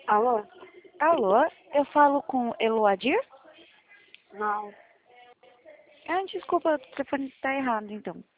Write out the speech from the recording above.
Alô? Alô, eu falo com Eloadir? Não. Ah, desculpa, o telefone está errado, então.